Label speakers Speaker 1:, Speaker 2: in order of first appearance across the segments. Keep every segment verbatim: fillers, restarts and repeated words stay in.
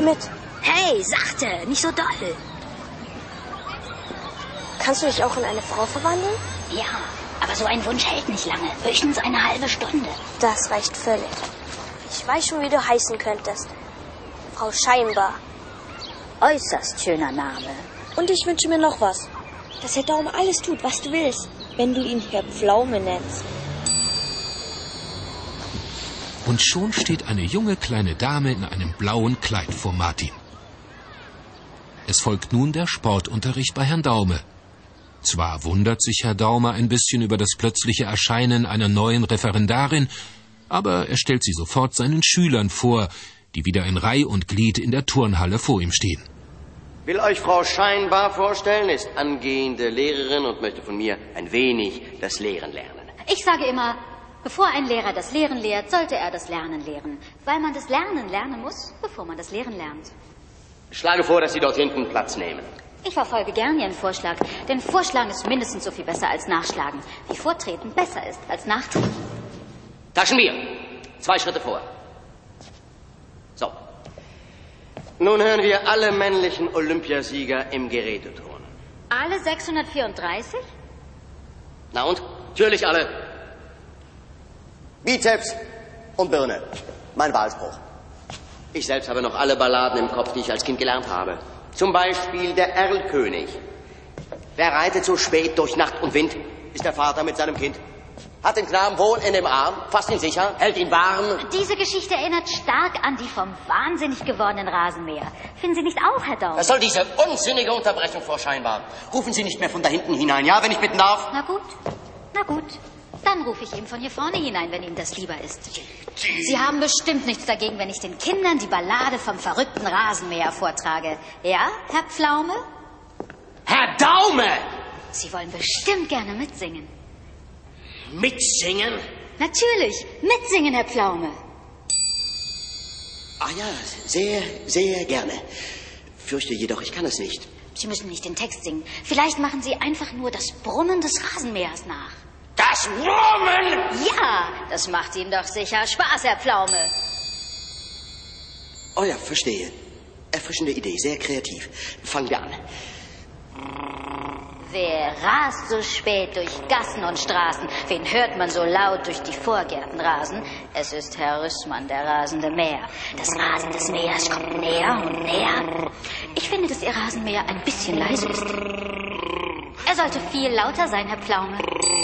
Speaker 1: mit.
Speaker 2: Hey, sachte, nicht so doll.
Speaker 1: Kannst du dich auch in eine Frau verwandeln?
Speaker 2: Ja, aber so ein Wunsch hält nicht lange. Höchstens eine halbe Stunde.
Speaker 1: Das reicht völlig. Ich weiß schon, wie du heißen könntest. Frau Scheinbar.
Speaker 2: Äußerst schöner Name.
Speaker 1: Und ich wünsche mir noch was. Dass Herr Daume alles tut, was du willst, wenn du ihn Herr Pflaume nennst.
Speaker 3: Und schon steht eine junge kleine Dame in einem blauen Kleid vor Martin. Es folgt nun der Sportunterricht bei Herrn Daume. Zwar wundert sich Herr Daume ein bisschen über das plötzliche Erscheinen einer neuen Referendarin, aber er stellt sie sofort seinen Schülern vor, die wieder in Reih und Glied in der Turnhalle vor ihm stehen.
Speaker 4: Will euch Frau Scheinbar vorstellen, ist angehende Lehrerin und möchte von mir ein wenig das Lehren lernen.
Speaker 5: Ich sage immer, bevor ein Lehrer das Lehren lehrt, sollte er das Lernen lehren. Weil man das Lernen lernen muss, bevor man das Lehren lernt.
Speaker 4: Ich schlage vor, dass Sie dort hinten Platz nehmen.
Speaker 5: Ich verfolge gern Ihren Vorschlag, denn Vorschlagen ist mindestens so viel besser als Nachschlagen. Wie Vortreten besser ist als Nachtreten.
Speaker 4: Taschenbier. Zwei Schritte vor. So. Nun hören wir alle männlichen Olympiasieger im Geräteturnen.
Speaker 5: Alle sechshundertvierunddreißig?
Speaker 4: Na und? Natürlich alle. Bizeps und Birne. Mein Wahlspruch. Ich selbst habe noch alle Balladen im Kopf, die ich als Kind gelernt habe. Zum Beispiel der Erlkönig. Wer reitet so spät durch Nacht und Wind, ist der Vater mit seinem Kind. Hat den Knaben wohl in dem Arm, fasst ihn sicher, hält ihn warm.
Speaker 5: Diese Geschichte erinnert stark an die vom wahnsinnig gewordenen Rasenmäher. Finden Sie nicht auch, Herr Daume?
Speaker 4: Was soll diese unsinnige Unterbrechung, Frau Scheinbar? Rufen Sie nicht mehr von da hinten hinein, ja, wenn ich bitten darf?
Speaker 5: Na gut, na gut. Dann rufe ich eben von hier vorne hinein, wenn Ihnen das lieber ist. Sie haben bestimmt nichts dagegen, wenn ich den Kindern die Ballade vom verrückten Rasenmäher vortrage. Ja, Herr Pflaume?
Speaker 4: Herr Daume!
Speaker 5: Sie wollen bestimmt gerne mitsingen.
Speaker 4: Mitsingen?
Speaker 5: Natürlich, mitsingen, Herr Pflaume.
Speaker 4: Ach ja, sehr, sehr gerne. Fürchte jedoch, ich kann es nicht.
Speaker 5: Sie müssen nicht den Text singen. Vielleicht machen Sie einfach nur das Brummen des Rasenmähers nach.
Speaker 4: Das Brummen?
Speaker 5: Ja, das macht Ihnen doch sicher Spaß, Herr Pflaume.
Speaker 4: Oh ja, verstehe. Erfrischende Idee, sehr kreativ. Fangen wir an.
Speaker 5: Wer rast so spät durch Gassen und Straßen? Wen hört man so laut durch die Vorgärten rasen? Es ist Herr Rüssmann, der rasende Mäher. Das Rasen des Mähers kommt näher und näher. Ich finde, dass Ihr Rasenmäher ein bisschen leise ist. Er sollte viel lauter sein, Herr Pflaume.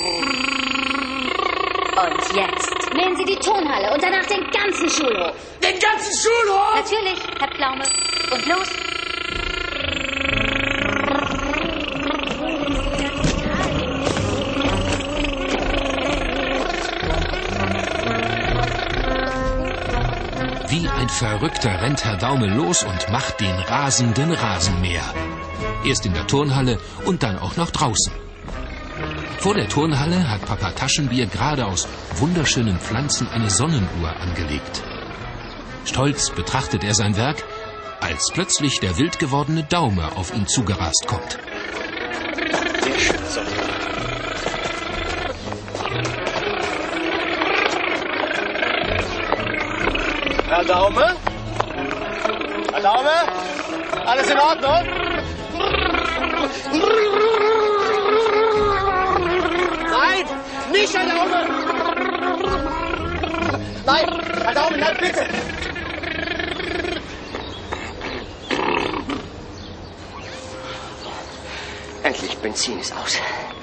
Speaker 5: Und jetzt nehmen Sie die Turnhalle und danach den ganzen Schulhof.
Speaker 4: Den ganzen Schulhof?
Speaker 5: Natürlich, Herr Pflaume. Und los.
Speaker 3: Wie ein Verrückter rennt Herr Daume los und macht den rasenden Rasenmäher. Erst in der Turnhalle und dann auch noch draußen. Vor der Turnhalle hat Papa Taschenbier gerade aus wunderschönen Pflanzen eine Sonnenuhr angelegt. Stolz betrachtet er sein Werk, als plötzlich der wild gewordene Daume auf ihn zugerast kommt.
Speaker 4: Sehr schön, Sonnenuhr. Herr Daume? Herr Daume? Alles in Ordnung? Nein, nicht Herr Daume! Nein, Herr Daume, nein, bitte! Endlich, Benzin ist aus.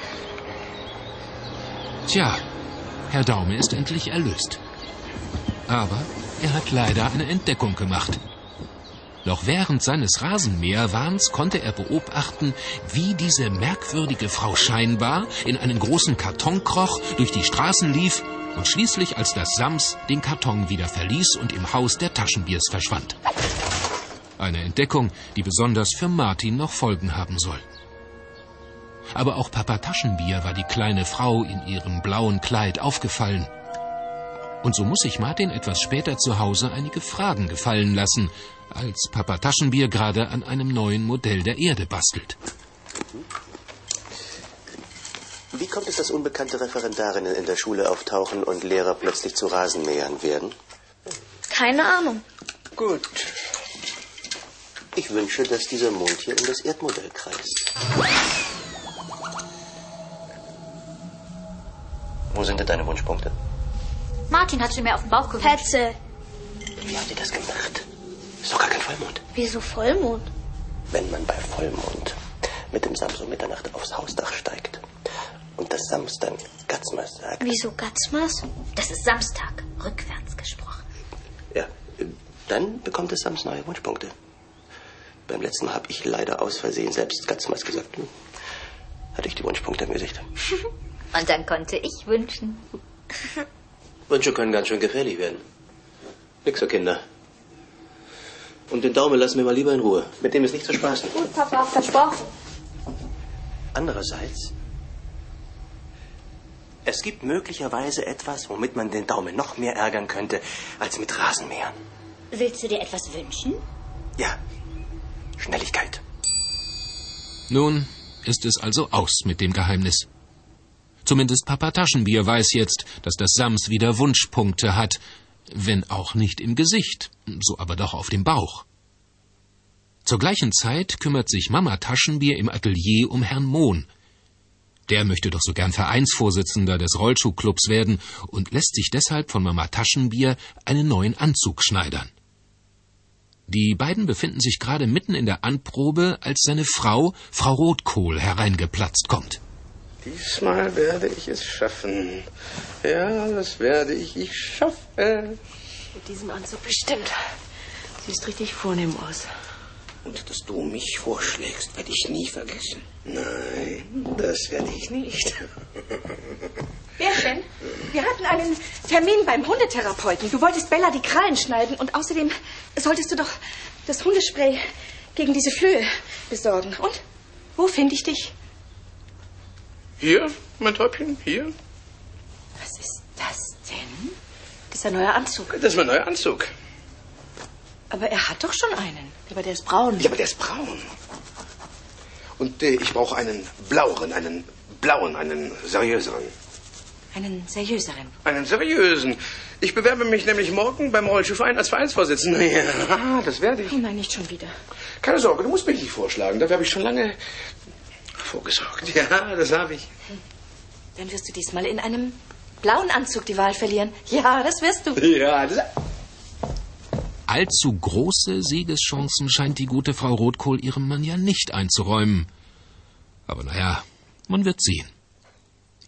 Speaker 3: Tja, Herr Daume ist endlich erlöst. Aber er hat leider eine Entdeckung gemacht. Noch während seines Rasenmäherwahns konnte er beobachten, wie diese merkwürdige Frau Scheinbar in einen großen Karton kroch, durch die Straßen lief und schließlich, als das Sams den Karton wieder verließ und im Haus der Taschenbiers verschwand. Eine Entdeckung, die besonders für Martin noch Folgen haben soll. Aber auch Papa Taschenbier war die kleine Frau in ihrem blauen Kleid aufgefallen. Und so muss sich Martin etwas später zu Hause einige Fragen gefallen lassen, als Papa Taschenbier gerade an einem neuen Modell der Erde bastelt.
Speaker 6: Wie kommt es, dass unbekannte Referendarinnen in der Schule auftauchen und Lehrer plötzlich zu Rasenmähern werden?
Speaker 1: Keine Ahnung.
Speaker 6: Gut. Ich wünsche, dass dieser Mond hier um das Erdmodell kreist. Wo sind denn deine Wunschpunkte?
Speaker 5: Martin hat sie mir auf den Bauch gewünscht.
Speaker 1: Petze.
Speaker 6: Wie habt ihr das gemacht? Ist doch gar kein Vollmond.
Speaker 1: Wieso Vollmond?
Speaker 6: Wenn man bei Vollmond mit dem Sams um Mitternacht aufs Hausdach steigt und das Sams dann Gatzmas sagt.
Speaker 1: Wieso Gatzmas?
Speaker 5: Das ist Samstag, rückwärts gesprochen.
Speaker 6: Ja, dann bekommt das Sams neue Wunschpunkte. Beim letzten Mal habe ich leider aus Versehen selbst Gatzmas gesagt. Hm. Hatte ich die Wunschpunkte ermöglicht.
Speaker 5: Und dann konnte ich wünschen.
Speaker 6: Wünsche können ganz schön gefährlich werden. Nix für Kinder. Und den Daumen lassen wir mal lieber in Ruhe. Mit dem ist nicht zu spaßen.
Speaker 1: Gut, Papa, versprochen.
Speaker 6: Andererseits, es gibt möglicherweise etwas, womit man den Daumen noch mehr ärgern könnte, als mit Rasenmähern.
Speaker 5: Willst du dir etwas wünschen?
Speaker 6: Ja, Schnelligkeit.
Speaker 3: Nun ist es also aus mit dem Geheimnis. Zumindest Papa Taschenbier weiß jetzt, dass das Sams wieder Wunschpunkte hat, wenn auch nicht im Gesicht, so aber doch auf dem Bauch. Zur gleichen Zeit kümmert sich Mama Taschenbier im Atelier um Herrn Mohn. Der möchte doch so gern Vereinsvorsitzender des Rollschuhclubs werden und lässt sich deshalb von Mama Taschenbier einen neuen Anzug schneidern. Die beiden befinden sich gerade mitten in der Anprobe, als seine Frau, Frau Rotkohl, hereingeplatzt kommt.
Speaker 7: Diesmal werde ich es schaffen. Ja, das werde ich. Ich schaffe.
Speaker 8: Mit diesem Anzug bestimmt. Siehst richtig vornehm aus.
Speaker 7: Und dass du mich vorschlägst, werde ich nie vergessen. Nein, das werde ich nicht.
Speaker 8: Bärchen, wir hatten einen Termin beim Hundetherapeuten. Du wolltest Bella die Krallen schneiden und außerdem solltest du doch das Hundespray gegen diese Flöhe besorgen. Und? Wo finde ich dich?
Speaker 7: Hier, mein Täubchen, hier.
Speaker 8: Was ist das denn? Das ist ein neuer Anzug.
Speaker 7: Das ist mein neuer Anzug.
Speaker 8: Aber er hat doch schon einen. Aber der ist braun.
Speaker 7: Ja, aber der ist braun. Und äh, ich brauche einen blaueren, einen blauen, einen seriöseren.
Speaker 8: Einen seriöseren.
Speaker 7: Einen seriösen. Ich bewerbe mich nämlich morgen beim Rollschuhverein als Vereinsvorsitzender. Ja, das werde ich.
Speaker 8: Oh nein, nicht schon wieder.
Speaker 7: Keine Sorge, du musst mich nicht vorschlagen. Dafür habe ich schon lange vorgesorgt. Ja, das habe ich.
Speaker 8: Dann wirst du diesmal in einem blauen Anzug die Wahl verlieren. Ja, das wirst du.
Speaker 7: Ja, das...
Speaker 3: Allzu große Siegeschancen scheint die gute Frau Rotkohl ihrem Mann ja nicht einzuräumen. Aber naja, man wird sehen.